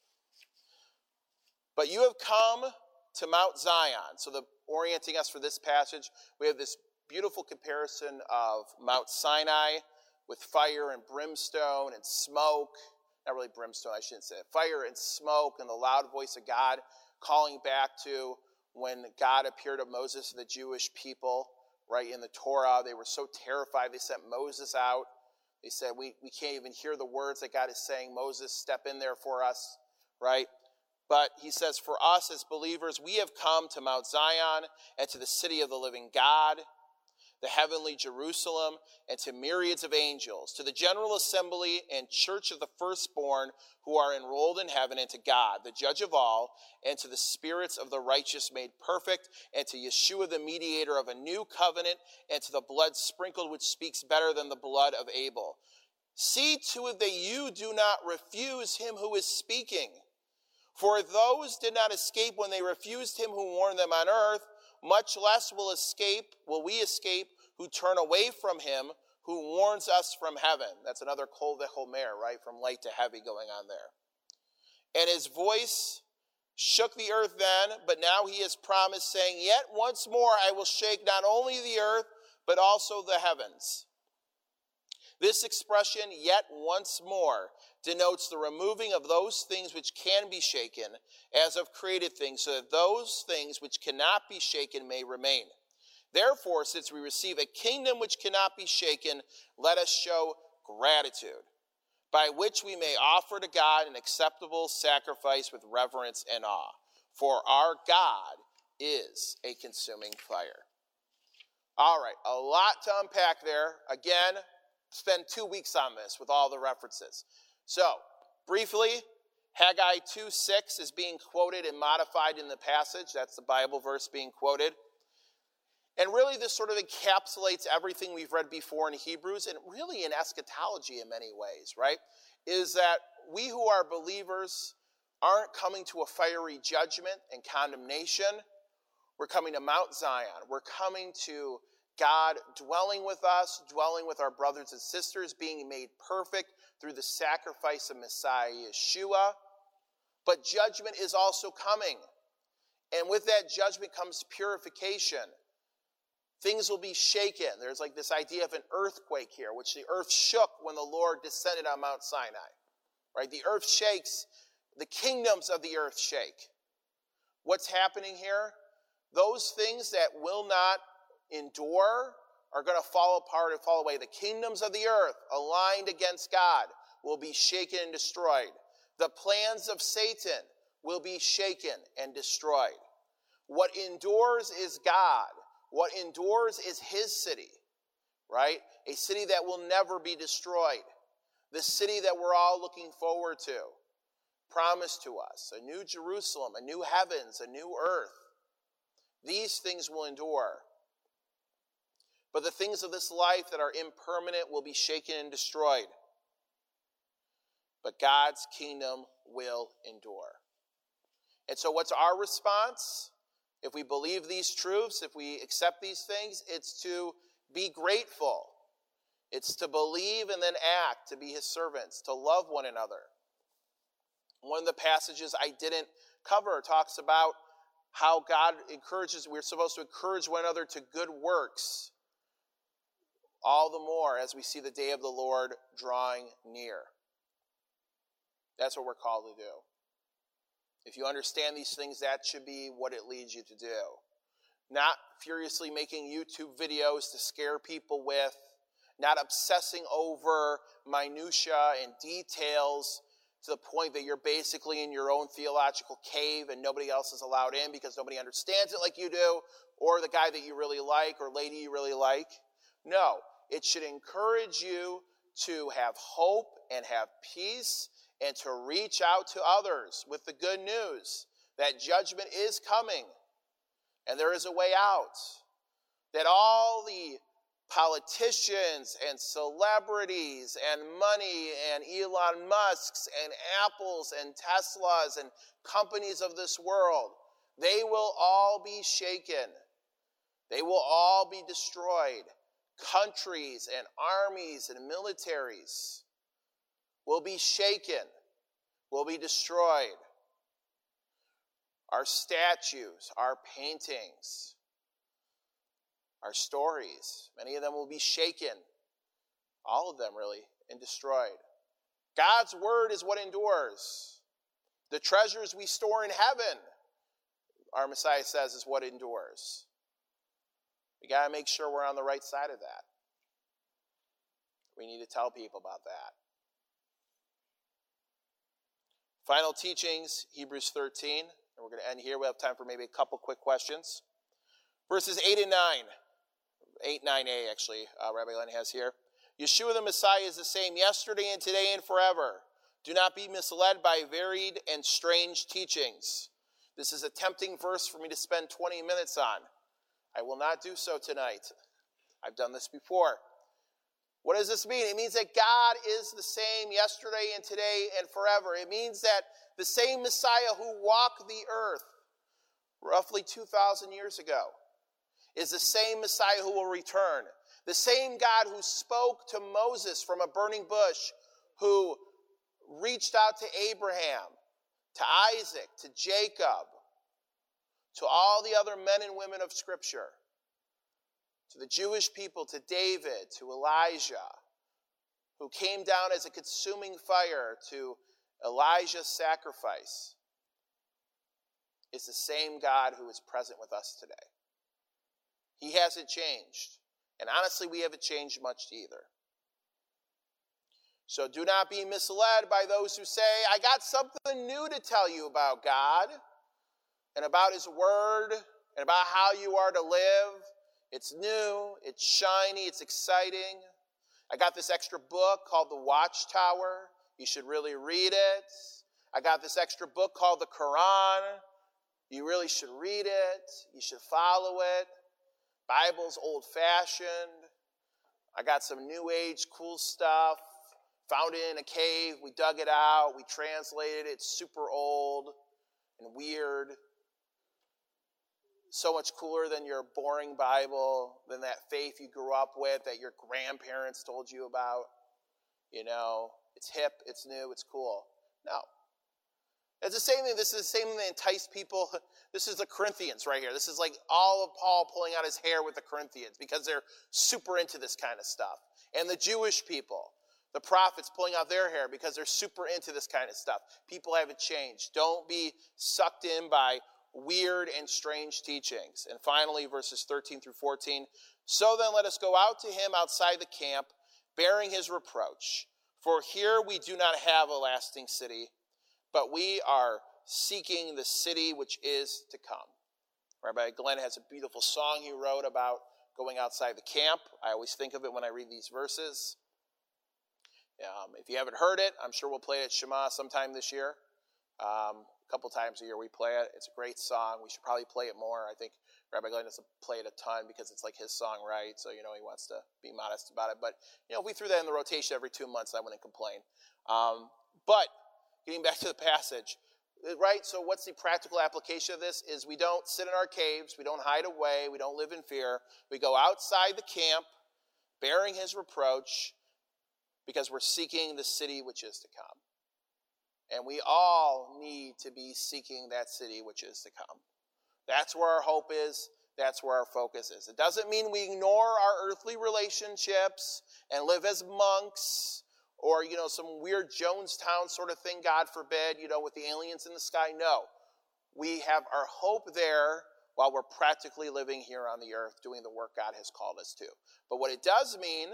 But you have come to Mount Zion. So the orienting us for this passage, we have this beautiful comparison of Mount Sinai with fire and brimstone and smoke. Not really brimstone, I shouldn't say it. Fire and smoke and the loud voice of God calling back to when God appeared to Moses and the Jewish people, right, in the Torah. They were so terrified they sent Moses out. They said, we, we can't even hear the words that God is saying. Moses, step in there for us, right? But he says, for us as believers, we have come to Mount Zion and to the city of the living God, the heavenly Jerusalem, and to myriads of angels, to the general assembly and church of the firstborn who are enrolled in heaven, and to God, the judge of all, and to the spirits of the righteous made perfect, and to Yeshua, the mediator of a new covenant, and to the blood sprinkled, which speaks better than the blood of Abel. See to it that you do not refuse him who is speaking. For those did not escape when they refused him who warned them on earth, much less will escape, will we escape, who turn away from him who warns us from heaven. That's another kol v'chomer, right? From light to heavy going on there. And his voice shook the earth then, but now he has promised, saying, yet once more I will shake not only the earth, but also the heavens. This expression, yet once more, denotes the removing of those things which can be shaken, as of created things, so that those things which cannot be shaken may remain. Therefore, since we receive a kingdom which cannot be shaken, let us show gratitude, by which we may offer to God an acceptable sacrifice with reverence and awe. For our God is a consuming fire. All right, a lot to unpack there. Again, spend two weeks on this with all the references. So, briefly, Haggai two six is being quoted and modified in the passage. That's the Bible verse being quoted. And really, this sort of encapsulates everything we've read before in Hebrews, and really in eschatology in many ways, right? Is that we who are believers aren't coming to a fiery judgment and condemnation. We're coming to Mount Zion. We're coming to God dwelling with us, dwelling with our brothers and sisters, being made perfect through the sacrifice of Messiah Yeshua. But judgment is also coming. And with that judgment comes purification. Things will be shaken. There's like this idea of an earthquake here, which the earth shook when the Lord descended on Mount Sinai. Right? The earth shakes. The kingdoms of the earth shake. What's happening here? Those things that will not endure are going to fall apart and fall away. The kingdoms of the earth aligned against God will be shaken and destroyed. The plans of Satan will be shaken and destroyed. What endures is God. What endures is his city, right? A city that will never be destroyed. The city that we're all looking forward to. Promised to us. A new Jerusalem, a new heavens, a new earth. These things will endure. But the things of this life that are impermanent will be shaken and destroyed. But God's kingdom will endure. And so what's our response? If we believe these truths, if we accept these things, it's to be grateful. It's to believe and then act, to be his servants, to love one another. One of the passages I didn't cover talks about how God encourages, we're supposed to encourage one another to good works. All the more as we see the day of the Lord drawing near. That's what we're called to do. If you understand these things, that should be what it leads you to do. Not furiously making YouTube videos to scare people with, not obsessing over minutia and details to the point that you're basically in your own theological cave and nobody else is allowed in because nobody understands it like you do, or the guy that you really like or lady you really like. No, it should encourage you to have hope and have peace and to reach out to others with the good news that judgment is coming and there is a way out. That all the politicians and celebrities and money and Elon Musks and Apples and Teslas and companies of this world, they will all be shaken. They will all be destroyed. Countries and armies and militaries will be shaken, will be destroyed. Our statues, our paintings, our stories, many of them will be shaken. All of them, really, and destroyed. God's word is what endures. The treasures we store in heaven, our Messiah says, is what endures. We got to make sure we're on the right side of that. We need to tell people about that. Final teachings, Hebrews thirteen. And we're going to end here. We have time for maybe a couple quick questions. Verses eight and nine. eight, nine a, actually, uh, Rabbi Len has here. Yeshua the Messiah is the same yesterday and today and forever. Do not be misled by varied and strange teachings. This is a tempting verse for me to spend twenty minutes on. I will not do so tonight. I've done this before. What does this mean? It means that God is the same yesterday and today and forever. It means that the same Messiah who walked the earth roughly two thousand years ago is the same Messiah who will return. The same God who spoke to Moses from a burning bush, who reached out to Abraham, to Isaac, to Jacob, to all the other men and women of Scripture, to the Jewish people, to David, to Elijah, who came down as a consuming fire to Elijah's sacrifice, is the same God who is present with us today. He hasn't changed. And honestly, we haven't changed much either. So do not be misled by those who say, I got something new to tell you about God and about His Word and about how you are to live. It's new, it's shiny, it's exciting. I got this extra book called The Watchtower. You should really read it. I got this extra book called the Quran. You really should read it. You should follow it. Bible's old-fashioned. I got some new age cool stuff. Found it in a cave. We dug it out. We translated it. It's super old and weird. So much cooler than your boring Bible, than that faith you grew up with that your grandparents told you about. You know, it's hip, it's new, it's cool. No. It's the same thing. This is the same thing that enticed people. This is the Corinthians right here. This is like all of Paul pulling out his hair with the Corinthians because they're super into this kind of stuff. And the Jewish people, the prophets pulling out their hair because they're super into this kind of stuff. People haven't changed. Don't be sucked in by weird and strange teachings. And finally, verses thirteen through fourteen. So then let us go out to him outside the camp, bearing his reproach. For here we do not have a lasting city, but we are seeking the city which is to come. Rabbi Glenn has a beautiful song he wrote about going outside the camp. I always think of it when I read these verses. Um, if you haven't heard it, I'm sure we'll play it at Shema sometime this year. Um, a couple times a year we play it. It's a great song. We should probably play it more. I think Rabbi Glenn doesn't play it a ton because it's like his song, right? So, you know, he wants to be modest about it. But, you know, if we threw that in the rotation every two months, I wouldn't complain. Um, but getting back to the passage, right? So what's the practical application of this is we don't sit in our caves. We don't hide away. We don't live in fear. We go outside the camp, bearing his reproach, because we're seeking the city which is to come. And we all need to be seeking that city which is to come. That's where our hope is. That's where our focus is. It doesn't mean we ignore our earthly relationships and live as monks or, you know, some weird Jonestown sort of thing, God forbid, you know, with the aliens in the sky. No. We have our hope there while we're practically living here on the earth doing the work God has called us to. But what it does mean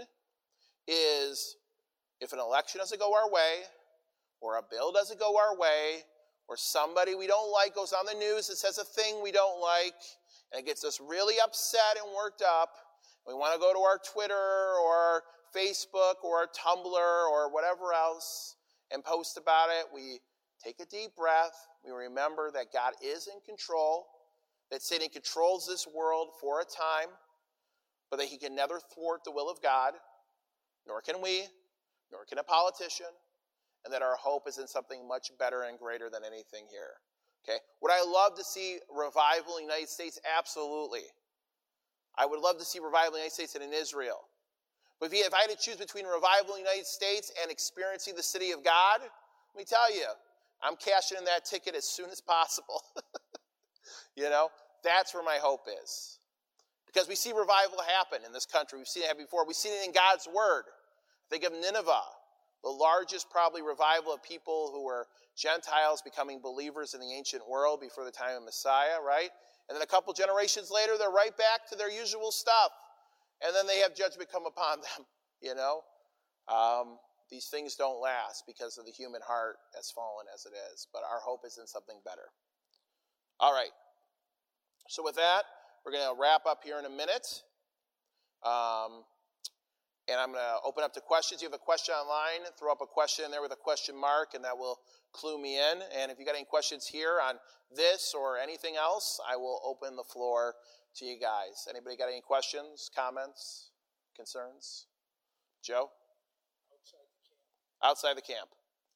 is if an election doesn't go our way, or a bill doesn't go our way, or somebody we don't like goes on the news and says a thing we don't like, and it gets us really upset and worked up, we want to go to our Twitter or Facebook or our Tumblr or whatever else and post about it, we take a deep breath. We remember that God is in control, that Satan controls this world for a time, but that he can never thwart the will of God, nor can we, nor can a politician, and that our hope is in something much better and greater than anything here. Okay? Would I love to see revival in the United States? Absolutely. I would love to see revival in the United States and in Israel. But if, you, if I had to choose between revival in the United States and experiencing the city of God, let me tell you, I'm cashing in that ticket as soon as possible. You know, that's where my hope is. Because we see revival happen in this country. We've seen it happen before. We've seen it in God's Word. Think of Nineveh, the largest probably revival of people who were Gentiles becoming believers in the ancient world before the time of Messiah, right? And then a couple generations later, they're right back to their usual stuff. And then they have judgment come upon them, you know? Um, these things don't last because of the human heart as fallen as it is, but our hope is in something better. All right. So with that, we're going to wrap up here in a minute. Um, and I'm going to open up to questions. You have a question online, throw up a question in there with a question mark, and that will clue me in. And if you got any questions here on this or anything else, I will open the floor to you guys. Anybody got any questions, comments, concerns? Joe? Outside the camp.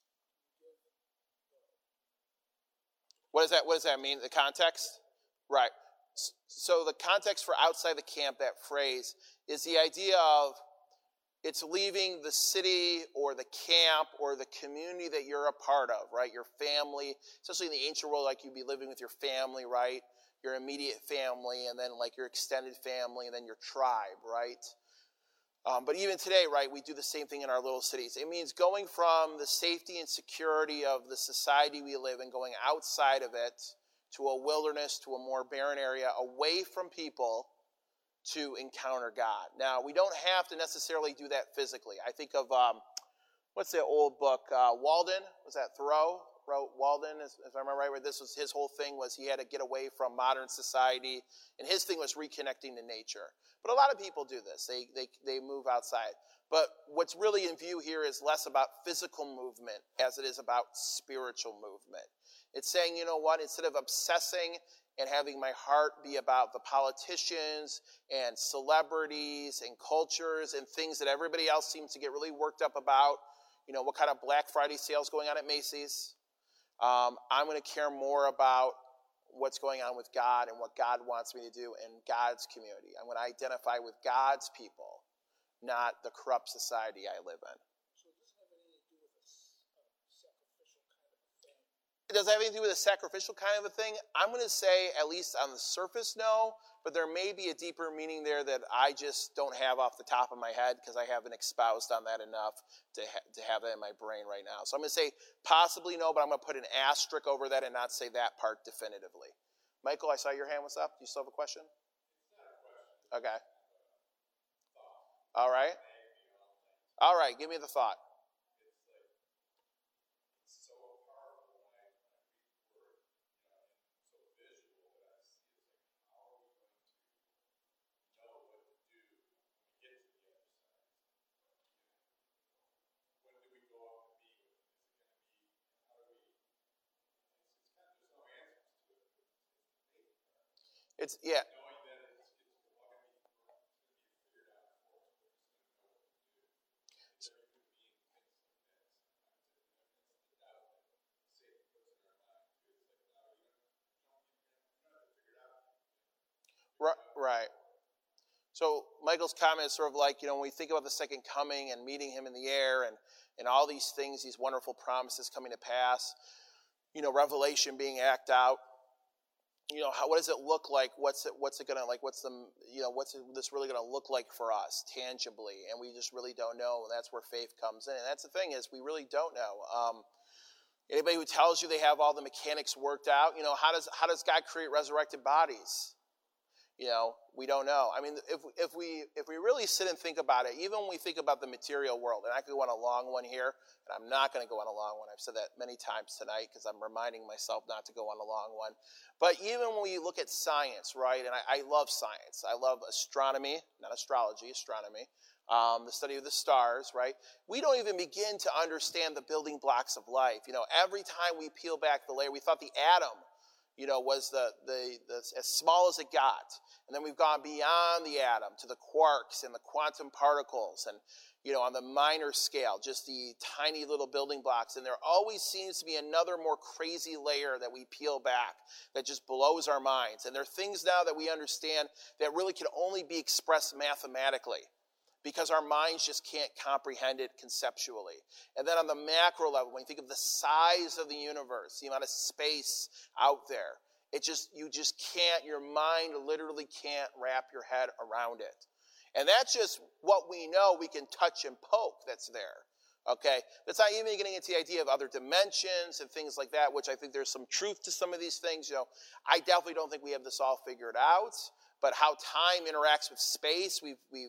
What does that, what does that mean? The context? Right. So the context for outside the camp, that phrase, is the idea of it's leaving the city or the camp or the community that you're a part of, right? Your family, especially in the ancient world, like you'd be living with your family, right? Your immediate family, and then like your extended family, and then your tribe, right? Um, but even today, right, we do the same thing in our little cities. It means going from the safety and security of the society we live in, going outside of it to a wilderness, to a more barren area, away from people, to encounter God. Now, we don't have to necessarily do that physically. I think of, um, what's that old book? Uh, Walden, was that Thoreau? Wrote Walden, if I remember right, where this was his whole thing was he had to get away from modern society, and his thing was reconnecting to nature. But a lot of people do this. They, they, they move outside. But what's really in view here is less about physical movement as it is about spiritual movement. It's saying, you know what, instead of obsessing and having my heart be about the politicians and celebrities and cultures and things that everybody else seems to get really worked up about. You know, what kind of Black Friday sales going on at Macy's? Um, I'm going to care more about what's going on with God and what God wants me to do in God's community. I'm going to identify with God's people, not the corrupt society I live in. It does have anything to do with a sacrificial kind of a thing? I'm going to say, at least on the surface, no, but there may be a deeper meaning there that I just don't have off the top of my head because I haven't expoused on that enough to, ha- to have that in my brain right now. So I'm going to say possibly no, but I'm going to put an asterisk over that and not say that part definitively. Michael, I saw your hand was up. Do you still have a question? Okay. All right. All right, give me the thought. It's, yeah. Right. So Michael's comment is sort of like, you know, when we think about the second coming and meeting him in the air and, and all these things, these wonderful promises coming to pass, you know, Revelation being acted out, you know, how, what does it look like? What's it, what's it going to, like, what's the, you know, what's it, this really going to look like for us tangibly? And we just really don't know. And that's where faith comes in. And that's the thing is we really don't know. Um, anybody who tells you they have all the mechanics worked out, you know, how does, how does God create resurrected bodies? You know, we don't know. I mean, if if we if we really sit and think about it, even when we think about the material world, and I could go on a long one here, and I'm not going to go on a long one. I've said that many times tonight because I'm reminding myself not to go on a long one. But even when we look at science, right, and I, I love science. I love astronomy, not astrology, astronomy, um, the study of the stars, right? We don't even begin to understand the building blocks of life. You know, every time we peel back the layer, we thought the atom, you know, was the, the, the as small as it got. And then we've gone beyond the atom to the quarks and the quantum particles and, you know, on the minor scale, just the tiny little building blocks. And there always seems to be another more crazy layer that we peel back that just blows our minds. And there are things now that we understand that really can only be expressed mathematically, because our minds just can't comprehend it conceptually. And then on the macro level, when you think of the size of the universe, the amount of space out there, it just, you just can't, your mind literally can't wrap your head around it. And that's just what we know we can touch and poke that's there. Okay? That's not even getting into the idea of other dimensions and things like that, which I think there's some truth to some of these things. You know, I definitely don't think we have this all figured out, but how time interacts with space, we've, we've,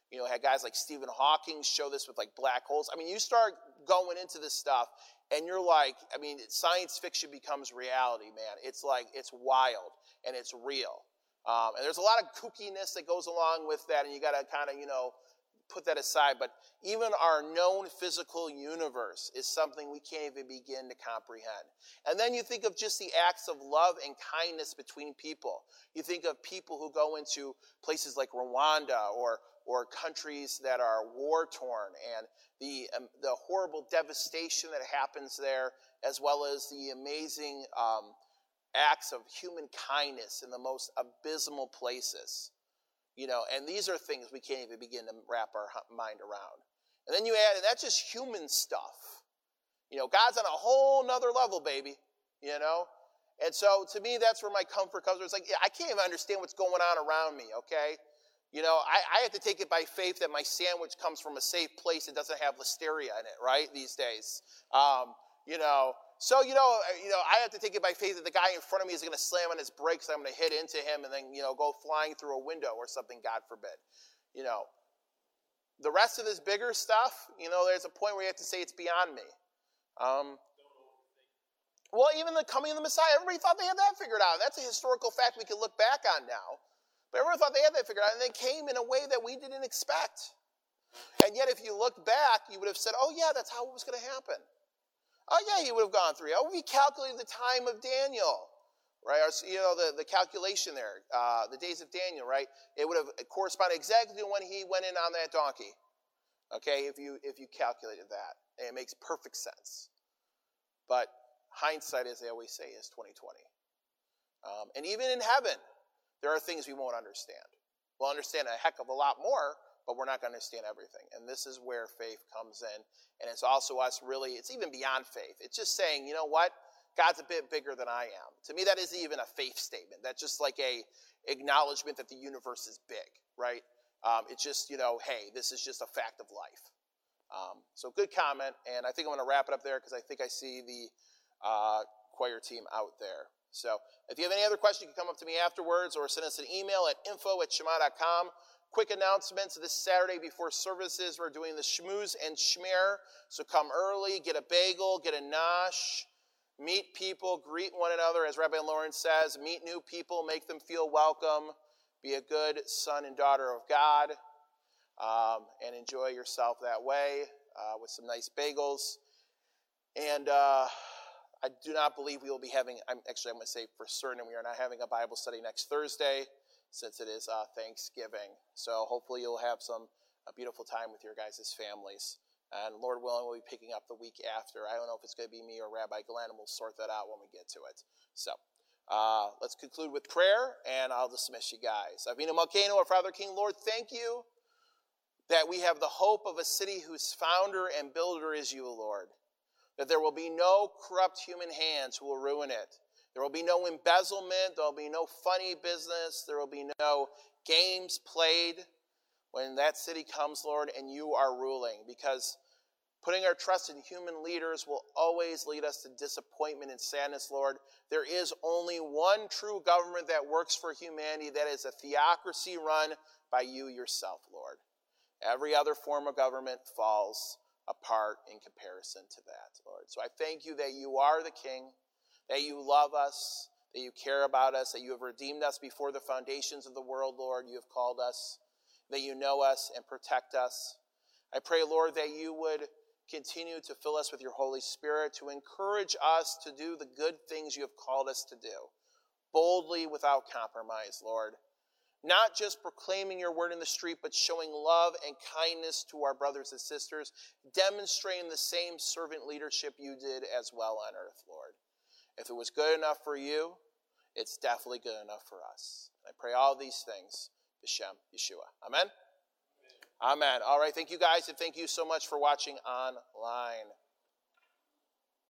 You know, had guys like Stephen Hawking show this with like black holes. I mean, you start going into this stuff and you're like, I mean, science fiction becomes reality, man. It's like, it's wild and it's real. Um, and there's a lot of kookiness that goes along with that, and you got to kind of, you know, put that aside. But even our known physical universe is something we can't even begin to comprehend. And then you think of just the acts of love and kindness between people. You think of people who go into places like Rwanda or or countries that are war-torn, and the um, the horrible devastation that happens there, as well as the amazing um, acts of human kindness in the most abysmal places. You know, and these are things we can't even begin to wrap our mind around. And then you add, and that's just human stuff. You know, God's on a whole nother level, baby. You know? And so, to me, that's where my comfort comes from. It's like, I can't even understand what's going on around me, okay? You know, I, I have to take it by faith that my sandwich comes from a safe place and doesn't have listeria in it, right, these days. Um, you know, so, you know, you know, I have to take it by faith that the guy in front of me is going to slam on his brakes, I'm going to hit into him and then, you know, go flying through a window or something, God forbid. You know, the rest of this bigger stuff, you know, there's a point where you have to say it's beyond me. Um, well, even the coming of the Messiah, everybody thought they had that figured out. That's a historical fact we can look back on now. But everyone thought they had that figured out, and they came in a way that we didn't expect. And yet, if you looked back, you would have said, oh, yeah, that's how it was going to happen. Oh, yeah, he would have gone through. Oh, we calculated the time of Daniel, right? Or, you know, the, the calculation there, uh, the days of Daniel, right? It would have corresponded exactly to when he went in on that donkey, okay, if you if you calculated that. And it makes perfect sense. But hindsight, as they always say, is twenty twenty. Um, and even in heaven, there are things we won't understand. We'll understand a heck of a lot more, but we're not going to understand everything. And this is where faith comes in. And it's also us really, it's even beyond faith. It's just saying, you know what? God's a bit bigger than I am. To me, that isn't even a faith statement. That's just like a acknowledgement that the universe is big, right? Um, it's just, you know, hey, this is just a fact of life. Um, so good comment. And I think I'm going to wrap it up there because I think I see the uh, choir team out there. So if you have any other questions, you can come up to me afterwards or send us an email at info at shema dot com. Quick announcements. This Saturday before services, we're doing the Shmooze and Shmear. So come early, get a bagel, get a nosh, meet people, greet one another. As Rabbi Lawrence says, meet new people, make them feel welcome, be a good son and daughter of God, um, and enjoy yourself that way uh, with some nice bagels. And uh, I do not believe we will be having, I'm actually, I'm going to say for certain, we are not having a Bible study next Thursday since it is uh, Thanksgiving. So hopefully you'll have some a beautiful time with your guys' families. And Lord willing, we'll be picking up the week after. I don't know if it's going to be me or Rabbi Glenn, and we'll sort that out when we get to it. So uh, let's conclude with prayer, and I'll dismiss you guys. Avinu Malkeinu, our Father King, Lord, thank you that we have the hope of a city whose founder and builder is you, Lord. That there will be no corrupt human hands who will ruin it. There will be no embezzlement. There will be no funny business. There will be no games played when that city comes, Lord, and you are ruling. Because putting our trust in human leaders will always lead us to disappointment and sadness, Lord. There is only one true government that works for humanity. That is a theocracy run by you yourself, Lord. Every other form of government falls apart in comparison to that, Lord. So I thank you that you are the King, that you love us, that you care about us, that you have redeemed us before the foundations of the world, Lord. You have called us, that you know us and protect us. I pray, Lord, that you would continue to fill us with your Holy Spirit, to encourage us to do the good things you have called us to do, boldly without compromise, Lord. Not just proclaiming your word in the street, but showing love and kindness to our brothers and sisters, demonstrating the same servant leadership you did as well on earth, Lord. If it was good enough for you, it's definitely good enough for us. I pray all these things, B'Shem Yeshua. Amen? Amen. Amen. All right, thank you guys, and thank you so much for watching online.